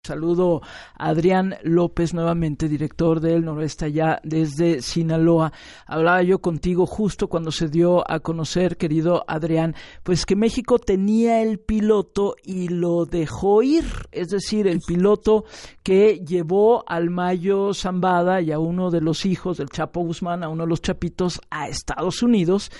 Saludo a Adrián López, nuevamente director del Noroeste allá desde Sinaloa. Hablaba yo contigo justo cuando se dio a conocer, querido Adrián, pues que México tenía el piloto y lo dejó ir, es decir, el piloto que llevó al Mayo Zambada y a uno de los hijos del Chapo Guzmán, a uno de los chapitos, a Estados Unidos,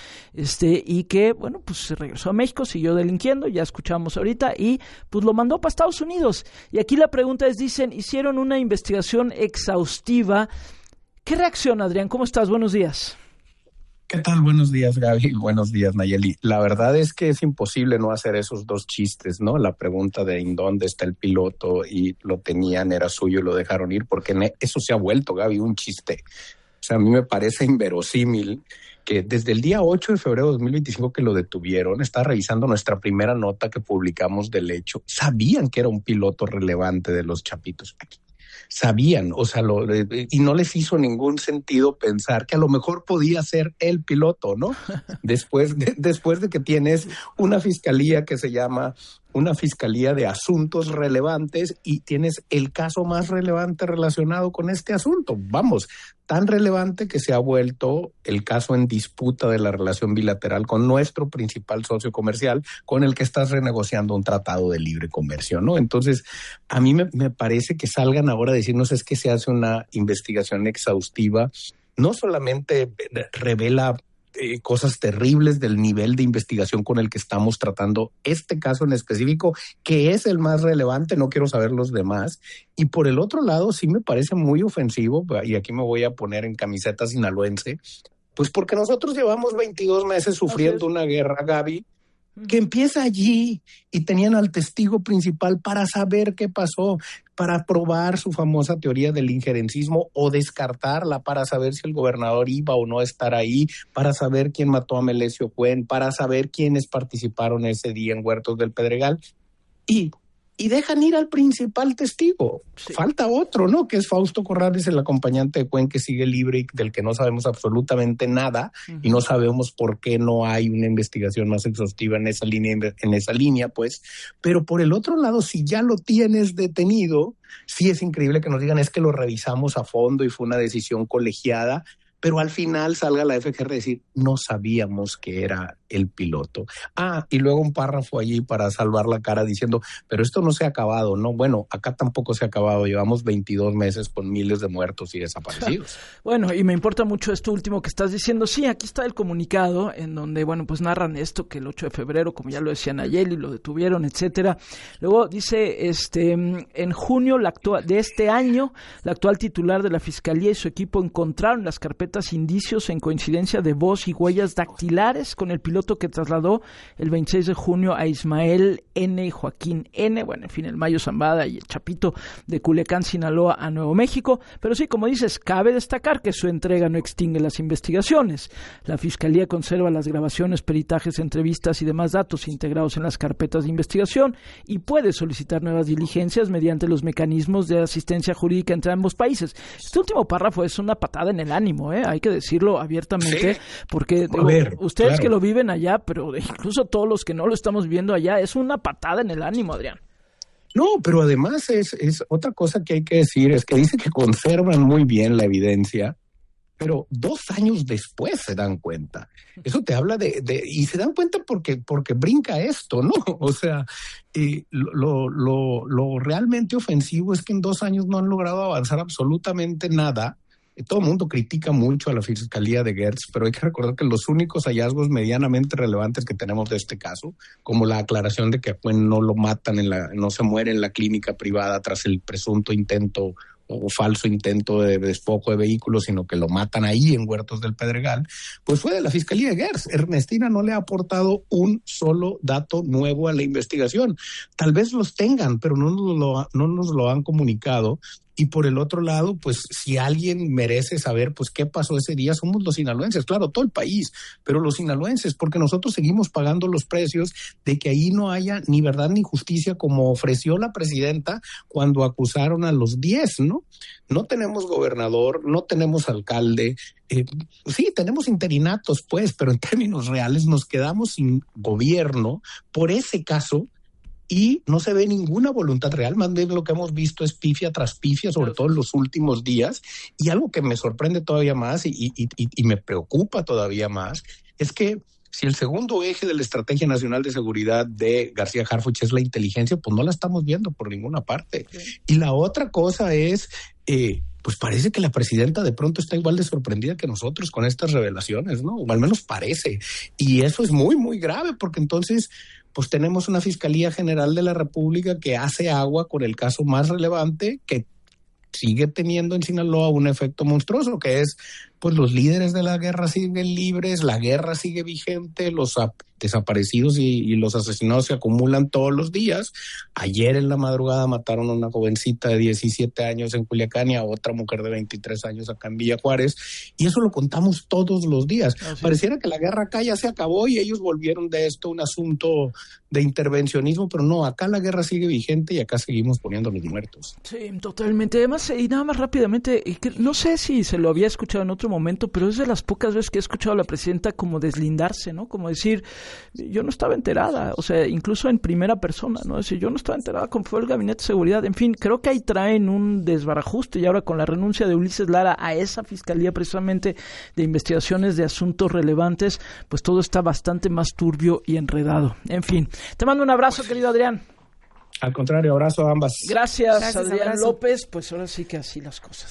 y que, bueno, pues se regresó a México, siguió delinquiendo, ya escuchamos ahorita, y pues lo mandó para Estados Unidos. Y aquí la pregunta es, dicen, hicieron una investigación exhaustiva. ¿Qué reacción, Adrián? ¿Cómo estás? Buenos días. ¿Qué tal? Buenos días, Gaby. Buenos días, Nayeli. La verdad es que es imposible no hacer esos dos chistes, ¿no? La pregunta de ¿en dónde está el piloto? Y lo tenían, era suyo y lo dejaron ir, porque eso se ha vuelto, Gaby, un chiste. O sea, a mí me parece inverosímil que desde el día 8 de febrero de 2025 que lo detuvieron, estaba revisando nuestra primera nota que publicamos del hecho, sabían que era un piloto relevante de los chapitos aquí. Sabían, o sea, y no les hizo ningún sentido pensar que a lo mejor podía ser el piloto, ¿no? Después de que tienes una fiscalía que se llama una fiscalía de asuntos relevantes y tienes el caso más relevante relacionado con este asunto. Vamos, tan relevante que se ha vuelto el caso en disputa de la relación bilateral con nuestro principal socio comercial, con el que estás renegociando un tratado de libre comercio, ¿no? Entonces, a mí me parece que salgan ahora a decirnos es que se hace una investigación exhaustiva, no solamente revela cosas terribles del nivel de investigación con el que estamos tratando este caso en específico, que es el más relevante, no quiero saber los demás. Y por el otro lado, sí me parece muy ofensivo, y aquí me voy a poner en camiseta sinaloense, pues porque nosotros llevamos 22 meses sufriendo una guerra, Gaby, que empieza allí y tenían al testigo principal para saber qué pasó, para probar su famosa teoría del injerencismo o descartarla, para saber si el gobernador iba o no a estar ahí, para saber quién mató a Melesio Cuen, para saber quiénes participaron ese día en Huertos del Pedregal y dejan ir al principal testigo. Sí. Falta otro, ¿no? Que es Fausto Corrales, el acompañante de Cuen, que sigue libre y del que no sabemos absolutamente nada, y no sabemos por qué no hay una investigación más exhaustiva en esa línea, pues. Pero por el otro lado, si ya lo tienes detenido, sí es increíble que nos digan es que lo revisamos a fondo y fue una decisión colegiada, pero al final salga la FGR a decir, no sabíamos que era el piloto. Y luego un párrafo allí para salvar la cara diciendo, pero esto no se ha acabado, ¿no? Bueno, acá tampoco se ha acabado, llevamos 22 meses con miles de muertos y desaparecidos. Bueno, y me importa mucho esto último que estás diciendo. Sí, aquí está el comunicado en donde, bueno, pues narran esto, que el 8 de febrero, como ya lo decía Nayeli, lo detuvieron, etcétera. Luego dice, en junio de este año, la actual titular de la Fiscalía y su equipo encontraron las carpetas indicios en coincidencia de voz y huellas dactilares con el piloto que trasladó el 26 de junio a Ismael N. y Joaquín N., bueno, en fin, el Mayo Zambada y el Chapito de Culiacán, Sinaloa, a Nuevo México. Pero sí, como dices, cabe destacar que su entrega no extingue las investigaciones. La Fiscalía conserva las grabaciones, peritajes, entrevistas y demás datos integrados en las carpetas de investigación y puede solicitar nuevas diligencias mediante los mecanismos de asistencia jurídica entre ambos países. Este último párrafo es una patada en el ánimo, hay que decirlo abiertamente, sí, porque ustedes claro que lo viven allá, pero incluso todos los que no lo estamos viendo allá, es una patada en el ánimo, Adrián. No, pero además es otra cosa que hay que decir, es que dice que conservan muy bien la evidencia, pero 2 años después se dan cuenta. Eso te habla y se dan cuenta porque brinca esto, ¿no? O sea, lo realmente ofensivo es que en 2 años no han logrado avanzar absolutamente nada. Todo el mundo critica mucho a la Fiscalía de Gertz, pero hay que recordar que los únicos hallazgos medianamente relevantes que tenemos de este caso, como la aclaración de que pues, no lo matan, no se muere en la clínica privada tras el presunto intento o falso intento de despojo de vehículos, sino que lo matan ahí en Huertos del Pedregal, pues fue de la Fiscalía de Gertz. Ernestina no le ha aportado un solo dato nuevo a la investigación. Tal vez los tengan, pero no nos lo han comunicado. Y por el otro lado, pues si alguien merece saber pues qué pasó ese día, somos los sinaloenses, claro, todo el país, pero los sinaloenses, porque nosotros seguimos pagando los precios de que ahí no haya ni verdad ni justicia como ofreció la presidenta cuando acusaron a los 10, ¿no? No tenemos gobernador, no tenemos alcalde, sí, tenemos interinatos pues, pero en términos reales nos quedamos sin gobierno por ese caso. y no se ve ninguna voluntad real, más bien lo que hemos visto es pifia tras pifia, sobre todo en los últimos días, y algo que me sorprende todavía más y me preocupa todavía más, es que si el segundo eje de la Estrategia Nacional de Seguridad de García Harfuch es la inteligencia, pues no la estamos viendo por ninguna parte. Sí. Y la otra cosa es, pues parece que la presidenta de pronto está igual de sorprendida que nosotros con estas revelaciones, ¿no? O al menos parece. Y eso es muy, muy grave, porque entonces pues tenemos una Fiscalía General de la República que hace agua con el caso más relevante, que sigue teniendo en Sinaloa un efecto monstruoso, que es, pues los líderes de la guerra siguen libres, la guerra sigue vigente, los desaparecidos y los asesinados se acumulan todos los días. Ayer en la madrugada mataron a una jovencita de 17 años en Culiacán y a otra mujer de 23 años acá en Villa Juárez, y eso lo contamos todos los días. Pareciera que la guerra acá ya se acabó y ellos volvieron de esto un asunto de intervencionismo, pero no, acá la guerra sigue vigente y acá seguimos poniendo los muertos. Sí, totalmente. Además, y nada más rápidamente, no sé si se lo había escuchado en otro momento, pero es de las pocas veces que he escuchado a la presidenta como deslindarse, ¿no? Como decir, yo no estaba enterada, o sea, incluso en primera persona, ¿no? Es decir, yo no estaba enterada cómo fue el Gabinete de Seguridad. En fin, creo que ahí traen un desbarajuste, y ahora con la renuncia de Ulises Lara a esa Fiscalía precisamente de investigaciones de asuntos relevantes, pues todo está bastante más turbio y enredado. En fin, te mando un abrazo, querido Adrián. Al contrario, abrazo a ambas. Gracias Adrián López. Pues ahora sí que así las cosas.